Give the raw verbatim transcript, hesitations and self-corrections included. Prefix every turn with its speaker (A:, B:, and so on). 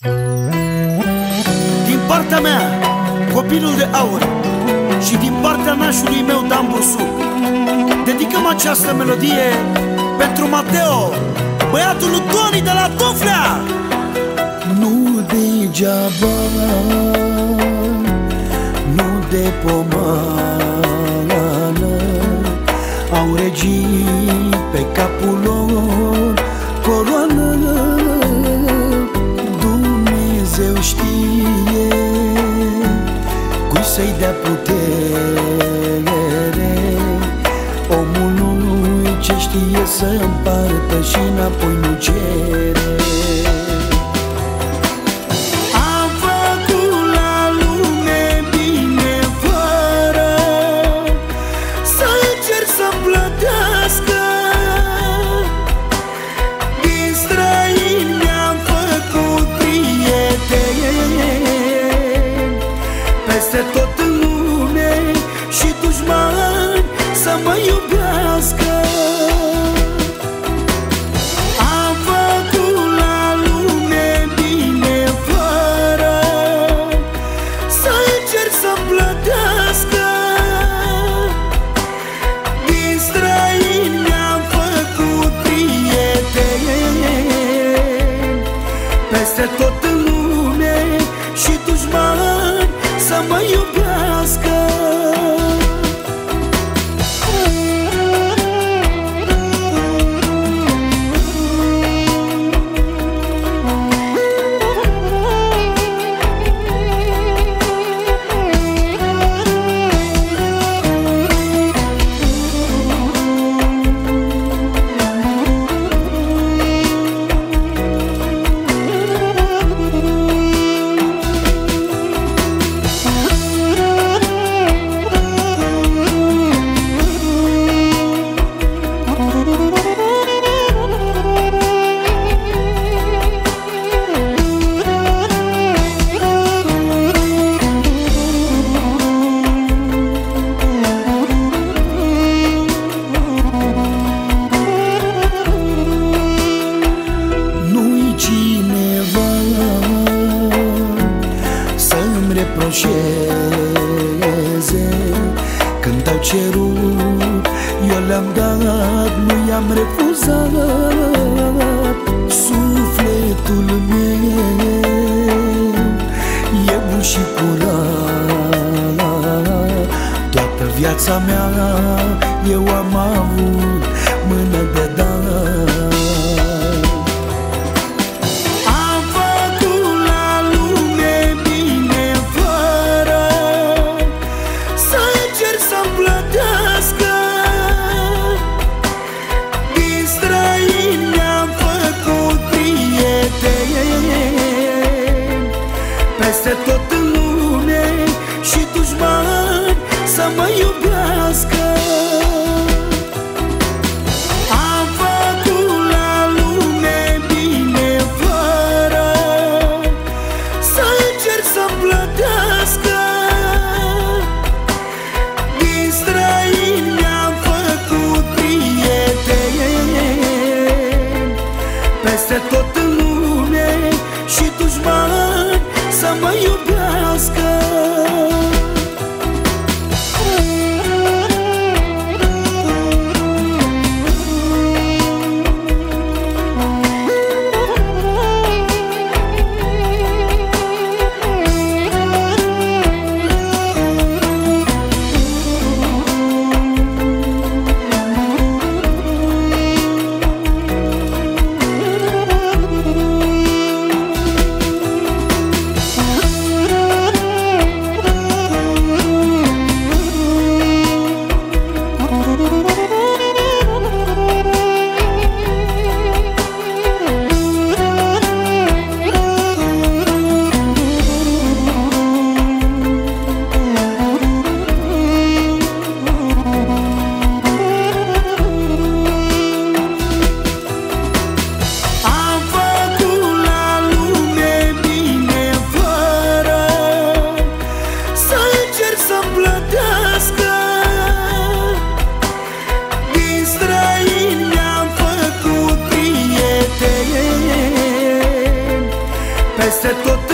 A: Din partea mea, copilul de aur, și din partea nașului meu, Dan Bursuc, dedicăm această melodie pentru Mateo, băiatul lui Toni de la Toflea.
B: Nu degeaba, nu de pomană, au regii pe capul lor coroană. Dumnezeu știe cui să-i dea putere, omului ce știe să împartă și înapoi nu cere. Peste tot în lume și dușmani să mă iubească. Am făcut la lume bine fără să-i cer să-mi plătească. Din străini mi-am făcut prieteni, peste tot în lume și dușmani să mă iubească. Când au cerut, eu le-am dat, nu i-am refuzat. Sufletul meu e bun și curat. Toată viața mea eu am avut mână de dat. Peste tot în lume și dușmani să mă iubească. Am făcut la lume bine fără să-i cer să-mi plătească. Din străini mi-am făcut prieteni, peste tot în lume și dușmani să mă iubească.
A: peste tot